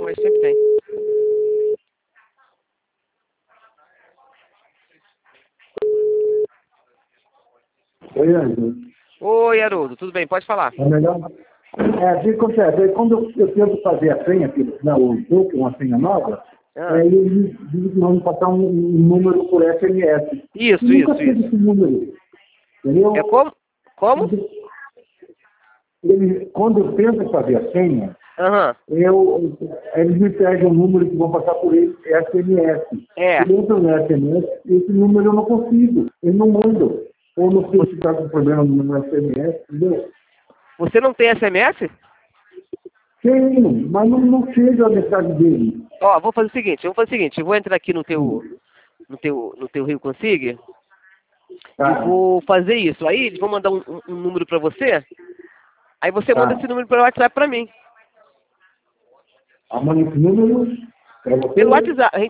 mas sempre tem. Oi, Ângelo. Oi, Haroldo, tudo bem? Pode falar. É melhor? O que acontece? Quando eu tento fazer a senha, o token, uma senha nova, ele diz que vão passar um número por SMS. Isso. Esse número. Entendeu? É como? Como? Quando eu tento fazer a senha, Aham. eles me pedem um número que vão passar por ele, SMS. É. Se entra no SMS, esse número eu não consigo. Eles não mandam. Ou não sei se está com problema no SMS, entendeu? Você não tem SMS? Tenho, mas não chega a mensagem dele. Ó, vou fazer o seguinte, eu vou entrar aqui no teu Rio Consig Tá. e vou fazer isso. Aí eles vão mandar um número pra você, aí você manda esse número pelo WhatsApp pra mim. Manda esse número para você? Pelo WhatsApp,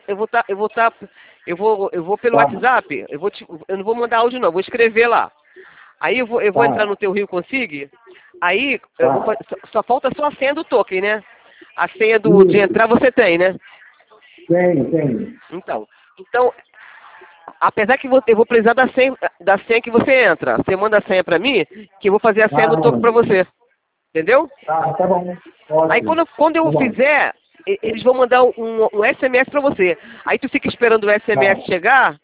eu vou pelo WhatsApp, eu não vou mandar áudio não, vou escrever lá. Aí eu vou entrar no teu Rio Consig, aí só falta só a senha do token, né? A senha de entrar você tem, né? Tem. Então, apesar que eu vou precisar da senha que você entra. Você manda a senha pra mim, que eu vou fazer a senha do token pra você. Entendeu? Tá bom. Ótimo. Aí quando eu fizer, eles vão mandar um SMS pra você. Aí tu fica esperando o SMS chegar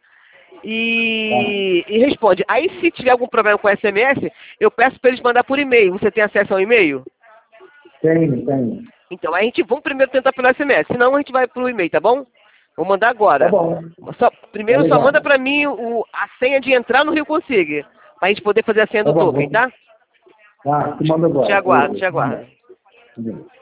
e responde. Aí se tiver algum problema com o SMS, eu peço pra eles mandar por e-mail. Você tem acesso ao e-mail? Tenho. Então, aí vamos primeiro tentar pelo SMS, senão a gente vai pro e-mail, tá bom? Vou mandar agora. Tá bom. Primeiro só manda pra mim a senha de entrar no Rio Consig, pra gente poder fazer a senha do token, tá? Tá, te mando agora. Te aguardo.